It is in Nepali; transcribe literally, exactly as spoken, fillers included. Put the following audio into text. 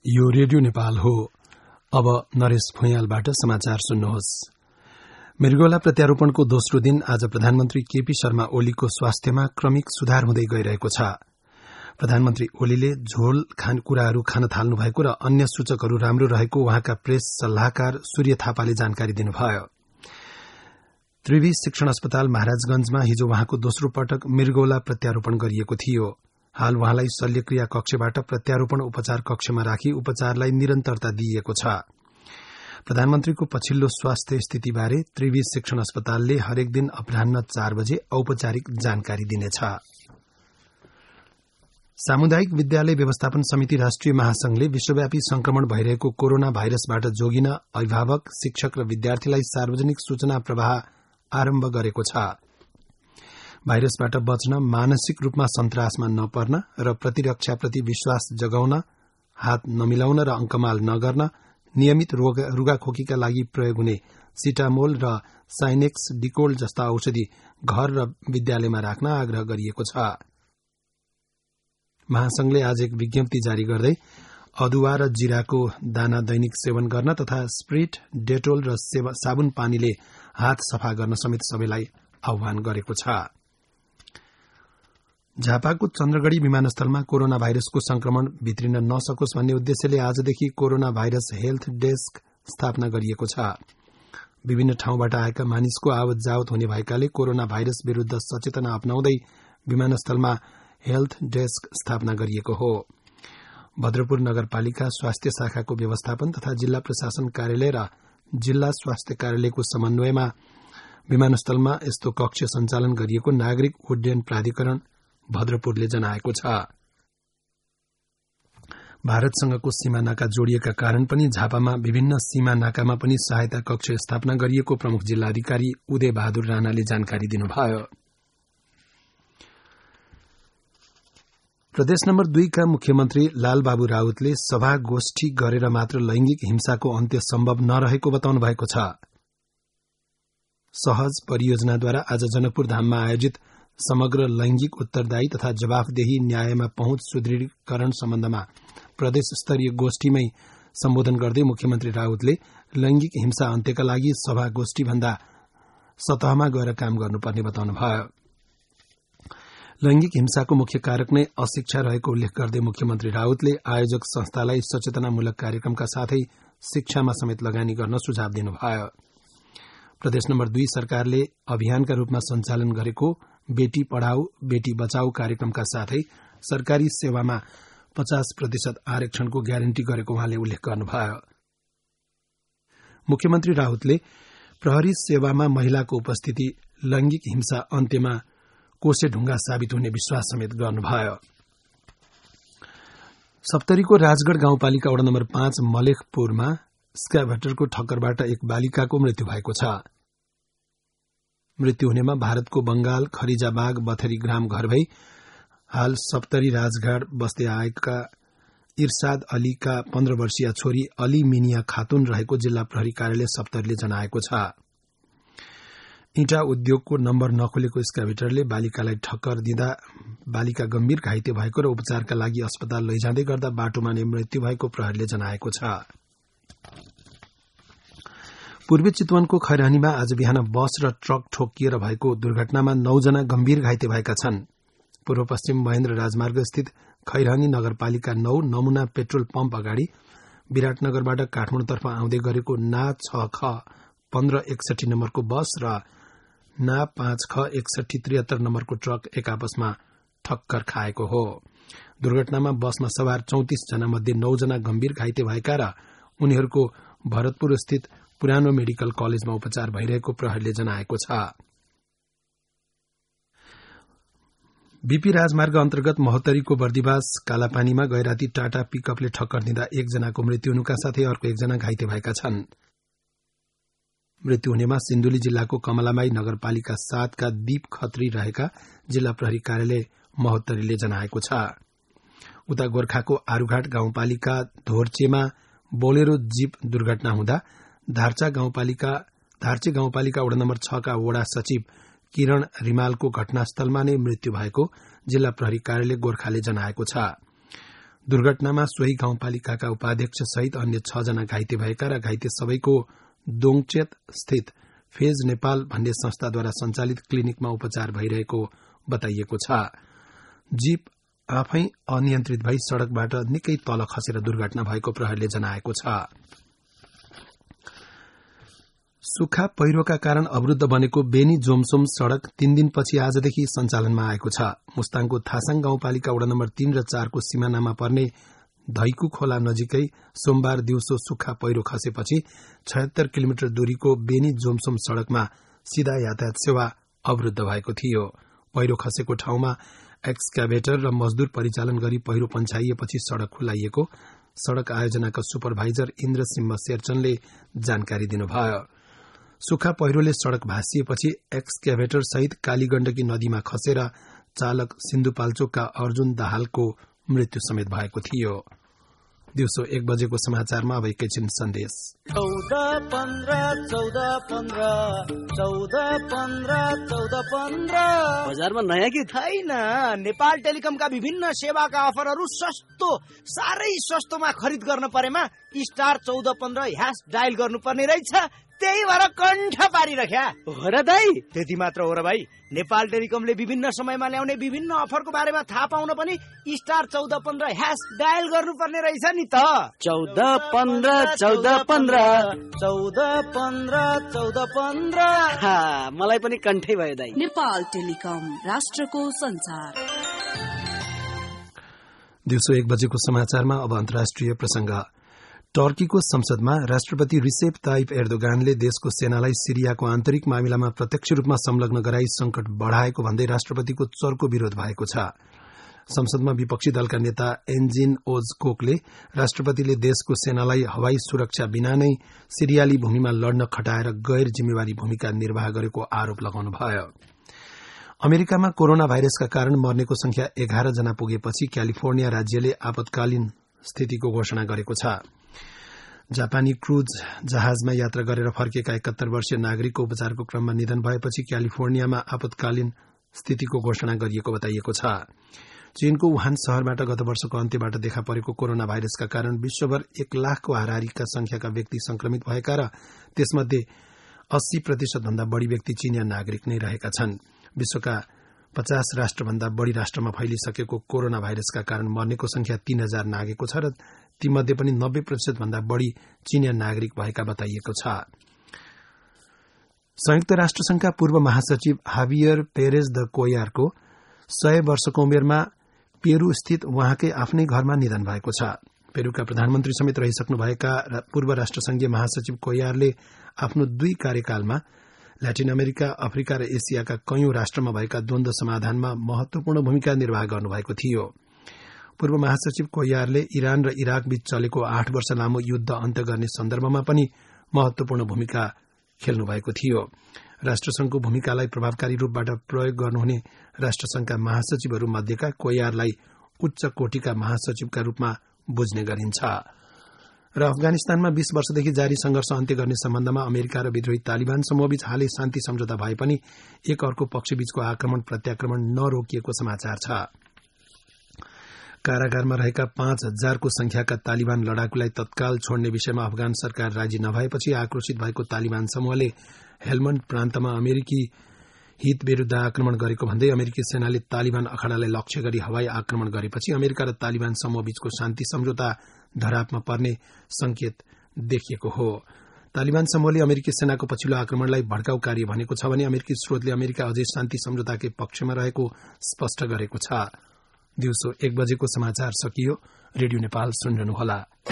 यो रेडियो नेपाल हो। अब नरेश भुइँयालबाट समाचार सुन्नुहोस्। मृगौला प्रत्यारोपणको दोस्रो दिन आज प्रधानमन्त्री केपी शर्मा ओलीको स्वास्थ्यमा क्रमिक सुधार हुँदै गइरहेको छ। प्रधानमन्त्री ओलीले झोल खान कुराहरू खान थाल्नु भएको र अन्य सूचकहरू राम्रो रहेको उहाँका प्रेस सल्लाहकार सूर्य थापाले जानकारी दिनुभयो। त्रिवी शिक्षण अस्पताल महाराजगंजमा हिजो उहाँको दोस्रो पटक मृगौला प्रत्यारोपण गरिएको थियो। हाल उहाँलाई शल्यक्रिया कक्षबाट प्रत्यारोपण उपचार कक्षमा राखी उपचारलाई निरन्तरता दिइएको छ। प्रधानमन्त्रीको पछिल्लो स्वास्थ्य स्थितिबारे त्रिवी शिक्षण अस्पतालले हरेक दिन अपराह्न चार बजे औपचारिक जानकारी दिनेछ। सामुदायिक विद्यालय व्यवस्थापन समिति राष्ट्रिय महासंघले विश्वव्यापी संक्रमण भइरहेको कोरोना भाइरसबाट जोगिन अभिभावक, शिक्षक र विद्यार्थीलाई सार्वजनिक सूचना प्रवाह आरम्भ गरेको छ। भाइरसबाट बच्न, मानसिक रूपमा सन्तासमा नपर्न र प्रतिरक्षाप्रति विश्वास जगाउन, हात नमिलाउन र अंकमाल नगर्न, नियमित रुगाखोकीका लागि प्रयोग हुने सिटामोल र साइनेक्स डिकोल्ड जस्ता औषधि घर र विद्यालयमा राख्न आग्रह गरिएको छ। महासंघले आज एक विज्ञप्ति जारी गर्दै अदुवा र जीराको दाना दैनिक सेवन गर्न तथा स्प्रिट, डेटोल र साबुन पानीले हात सफा गर्न समेत सबैलाई आह्वान गरेको छ। झापाको चन्द्रगढ़ी विमानस्थलमा कोरोना भाइरसको संक्रमण भित्रिन नसकोस् भन्ने उद्देश्यले आजदेखि कोरोना भाइरस हेल्थ डेस्क स्थापना गरिएको छ। विभिन्न ठाउँबाट आएका मानिसको आवत जावत हुने भएकाले कोरोना भाइरस विरूद्ध सचेतना अपनाउँदै विमानस्थलमा हेल्थ डेस्क स्थापना गरिएको हो। भद्रपुर नगरपालिका स्वास्थ्य शाखाको व्यवस्थापन तथा जिल्ला प्रशासन कार्यालय र जिल्ला स्वास्थ्य कार्यालयको समन्वयमा विमानस्थलमा यस्तो कक्ष सञ्चालन गरिएको नागरिक उड्डयन प्राधिकरण भद्रपुरले जनाएको छ। भारतसँगको सीमा नाका जोडिएका कारण पनि झापामा विभिन्न सीमा नाकामा पनि सहायता कक्ष स्थापना गरिएको प्रमुख जिल्लाधिकारी उदय बहादुर राणाले जानकारी दिनुभयो। प्रदेश नम्बर दुईका मुख्यमन्त्री लालबाबु राउतले सभा गोष्ठी गरेर मात्र लैंगिक हिंसाको अन्त्य सम्भव नरहेको बताउनु भएको छ। सहज परियोजनाद्वारा आज जनकपुर धाममा आयोजित समग्र लैंगिक उत्तरदायी तथा जवाफदेही न्यायमा पहुँच सुदृढीकरण सम्बन्धमा प्रदेश स्तरीय गोष्ठीमै सम्बोधन गर्दै मुख्यमन्त्री राउतले लैंगिक हिंसा अन्त्यका लागि सभा गोष्ठी भन्दा सतहमा गएर काम गर्नुपर्ने बताउनुभयो। लैंगिक हिंसाको मुख्य कारक नै अशिक्षा रहेको उल्लेख गर्दै मुख्यमन्त्री राउतले आयोजक संस्थालाई सचेतनामूलक कार्यक्रमका साथै शिक्षामा समेत लगानी गर्न सुझाव दिनुभयो। प्रदेश नम्बर दुई सरकारले अभियानका रूपमा सञ्चालन गरेको बेटी पढ़ाऊ बेटी बचाऊ कार्यक्रमका साथै सरकारी सेवामा पचास प्रतिशत आरक्षणको ग्यारेन्टी गरेको उहाँले उल्लेख गर्नुभयो। मुख्यमन्त्री राउतले प्रहरी सेवामा महिलाको उपस्थिति लैंगिक हिंसा अन्त्यमा कोसे ढुङ्गा साबित हुने विश्वास समेत गर्नुभयो। सप्तरीको राजगढ़ गाउँपालिका वडा नम्बर पाँच मलेखपुरमा स्क्याभेटरको ठक्करबाट एक बालिकाको मृत्यु भएको छ। मृत्यु हुनेमा भारतको बंगाल खरिजाबाग बथरी ग्राम घर भई हाल सप्तरी राजघाट बस्दै आएका इर्साद अलीका पन्ध्र वर्षीय छोरी अली मिनिया खातुन रहेको जिल्ला प्रहरी कार्यालय सप्तरीले जनाएको छ। इँटा उद्योगको नम्बर नखोलेको स्क्याभेटरले बालिकालाई ठक्कर दिँदा बालिका गम्भीर घाइते भएको र उपचारका लागि अस्पताल लैजाँदै गर्दा बाटोमा नै मृत्यु भएको प्रहरीले जनाएको छ। पूर्वी चितवनको खैरानीमा आज बिहान बस र ट्रक ठोकिएर भएको दुर्घटनामा नौजना गम्भीर घाइते भएका छन्। पूर्व पश्चिम महेन्द्र राजमार्ग स्थित खैरानी नगरपालिका नौ नमूना पेट्रोल पम्प अगाडि विराटनगरबाट काठमाडौँतर्फ आउँदै गरेको ना छ ख पन्ध्र एकसठी नम्बरको बस र ना पाँच ख एकसठी त्रिहत्तर नम्बरको ट्रक एक आपसमा ठक्कर खाएको हो। दुर्घटनामा बसमा सवार चौतिस जना मध्ये नौजना गम्भीर घाइते भएका र उनीहरूको भरतपुर स्थित पुरानो मेडिकल कलेजमा उपचार भइरहेको प्रहरीले जनाएको छ। बीपी राजमार्ग अन्तर्गत महोत्तरीको बर्दिवास कालापानीमा गैराती टाटा पिकअपले ठक्कर दिँदा एकजनाको मृत्यु हुनुका साथै अर्को एकजना घाइते भएका छन्। मृत्यु हुनेमा सिन्धुली जिल्लाको कमलामाई नगरपालिका सातका दीप खत्री रहेका जिल्ला प्रहरी कार्यालय महोत्तरीले जनाएको छ। उता गोर्खाको आरूघाट गाउँपालिका धोर्चेमा बोलेरो जीप दुर्घटना हुँदा धार्चा गाउँपालिका धार्चे गाउँपालिका वडा नम्बर छ का वडा सचिव किरण रिमालको घटनास्थलमा नै मृत्यु भएको जिल्ला प्रहरी कार्यालय गोर्खाले जनाएको छ। दुर्घटनामा सोही गाउँपालिकाका उपाध्यक्ष सहित अन्य छ जना घाइते भएका र घाइते सबैको दोङचेत स्थित फेज नेपाल भन्ने संस्थाद्वारा संचालित क्लिनिकमा उपचार भइरहेको बताइएको छ। जीप आफै अनियन्त्रित भई सड़कबाट निकै तल खसेर दुर्घटना भएको प्रहरीले जनाएको छ। सुक्खा पहिरोका कारण अवरूद्ध बनेको बेनी जोमसोम सड़क तीन दिनपछि आजदेखि सञ्चालनमा आएको छ। मुस्ताङको थासाङ गाउँपालिका वडा नम्बर तीन र चारको सीमानामा पर्ने धैकु खोला नजिकै सोमबार दिउँसो सुक्खा पहिरो खसेपछि छयत्तर किलोमिटर दूरीको बेनी जोमसोम सड़कमा सीधा यातायात सेवा अवरूद्ध भएको थियो। पहिरो खसेको ठाउँमा एक्सक्याभेटर र मजदूर परिचालन गरी पहिरो पन्छाइएपछि सड़क खुलाइएको सड़क आयोजनाका सुपरभाइजर इन्द्र सिंह शेरचनले जानकारी दिनुभयो। सुक्खा पहिरोले सड़क भाँसिएपछि एक्सक्याभेटर सहित कालीगण्डकी नदीमा खसेर चालक सिन्धुपाल्चोकका अर्जुन दाहालको मृत्यु समेत भएको थियो। दिउँसो एक बजेको समाचारमा अब एकैछिन सन्देश। चौध पन्ध्र चौध पन्ध्र चौध पन्ध्र चौध पन्ध्र बजारमा नयाँ कि छैन। नेपाल टेलिकमका विभिन्न सेवाका अफरहरू सस्तो साह्रै सस्तोमा खरिद गर्न परेमा स्टार चौध पन्ध्र ह्यास डायल गर्नुपर्ने रहेछ। त्यही भएर कण्ठ पारिरख्या हो र दाई। त्यति मात्र हो र भाइ, नेपाल टेलिकमले विभिन्न समयमा ल्याउने विभिन्न अफरको बारेमा थाहा पाउन पनि स्टार चौध पन्ध्र ह्यास डायल गर्नुपर्ने रहेछ नि त। चौध पन्ध्र चौध पन्ध्र चौध पन्ध्र चौध पन्ध्र मलाई पनि कण्ठै भयो दाई। नेपाल टेलिकम राष्ट्रको संचार। दिउँसो एक बजेको समाचारमा अब अन्तर्राष्ट्रिय प्रसंग। टर्कीको संसदमा राष्ट्रपति रिसेप ताइप एर्दोगानले देशको सेनालाई सिरियाको आन्तरिक मामिलामा प्रत्यक्ष रूपमा संलग्न गराई संकट बढ़ाएको भन्दै राष्ट्रपतिको चर्को विरोध भएको छ। संसदमा विपक्षी दलका नेता एन्जिन ओजकोकले राष्ट्रपतिले देशको सेनालाई हवाई सुरक्षा बिना नै सिरियाली भूमिमा लड्न खटाएर गैर जिम्मेवारी भूमिका निर्वाह गरेको आरोप लगाउनुभयो। अमेरिकामा कोरोना भाइरसका कारण मर्नेको संख्या एघार जना पुगेपछि क्यालिफोर्निया राज्यले आपतकालीन स्थितिको घोषणा गरेको छ। जापानी क्रूज जहाजमा यात्रा गरेर फर्केका एकात्तर वर्षीय नागरिकको उपचारको क्रममा निधन भएपछि क्यालिफोर्नियामा आपतकालीन स्थितिको घोषणा गरिएको बताइएको छ। चीनको वुहान शहरबाट गत वर्षको अन्त्यबाट देखा परेको कोरोना भाइरसका कारण विश्वभर एक लाखको हाराहारीका संख्याका व्यक्ति संक्रमित भएका र त्यसमध्ये अस्सी प्रतिशत भन्दा बढ़ी व्यक्ति चीनिया नागरिक नै रहेका छन्। विश्वका पचास राष्ट्रभन्दा बढ़ी राष्ट्रमा फैलिसकेको कोरोना भाइरसका कारण मर्नेको संख्या तीन हजार नागेको छ र तीमध्ये पनि नब्बे प्रतिशत भन्दा बढ़ी चीनिया नागरिक भएका बताइएको छ। संयुक्त राष्ट्रसंघका पूर्व महासचिव हावियर पेरेज द कोयारको सय वर्षको उमेरमा पेरू स्थित उहाँकै आफ्नै घरमा निधन भएको छ। पेरूका प्रधानमन्त्री समेत रहिसक्नुभएका पूर्व राष्ट्रसंघीय महासचिव कोयारले आफ्नो दुई कार्यकालमा ल्याटिन अमेरिका, अफ्रिका र एसियाका कैयौं राष्ट्रमा भएका द्वन्द्व समाधानमा महत्वपूर्ण भूमिका निर्वाह गर्नुभएको थियो। पूर्व महासचिव कोयारले इरान र इराक बीच चलेको आठ वर्ष लामो युद्ध अन्त्य गर्ने सन्दर्भमा पनि महत्वपूर्ण भूमिका खेल्नु भएको थियो। राष्ट्रसंघको भूमिकालाई प्रभावकारी रूपबाट प्रयोग गर्नुहुने राष्ट्रसंघका महासचिवहरू मध्येका कोयारलाई उच्च कोटिका महासचिवका रूपमा बुझ्ने गरिन्छ। र अफगानिस्तानमा बीस वर्षदेखि जारी संघर्ष अन्त्य गर्ने सम्बन्धमा अमेरिका र विद्रोही तालिबान समूहबीच हालै शान्ति सम्झौता भए पनि एक अर्को पक्षबीचको आक्रमण प्रत्याक्रमण नरोकिएको समाचार छ। कारागारमा रहेका पाँच हजारको संख्याका तालिबान लडाकुलाई तत्काल छोड्ने विषयमा अफगान सरकार राजी नभएपछि आक्रोशित भएको तालिबान समूहले हेलमण्ड प्रान्तमा अमेरिकी हित विरूद्ध आक्रमण गरेको भन्दै अमेरिकी सेनाले तालिबान अखाडालाई लक्ष्य गरी हवाई आक्रमण गरेपछि अमेरिका र तालिबान समूहबीचको शान्ति सम्झौता धरापमा पर्ने संकेत देखिएको हो। तालिबान समूहले अमेरिकी सेनाको पछिल्लो आक्रमणलाई भड्काउ कार्य भनेको छ भने अमेरिकी स्रोतले अमेरिका अझै शान्ति सम्झौताकै पक्षमा रहेको स्पष्ट गरेको छ। दिउँसो एक बजेको समाचार सकियो। रेडियो नेपाल सुन्नुहुनेला।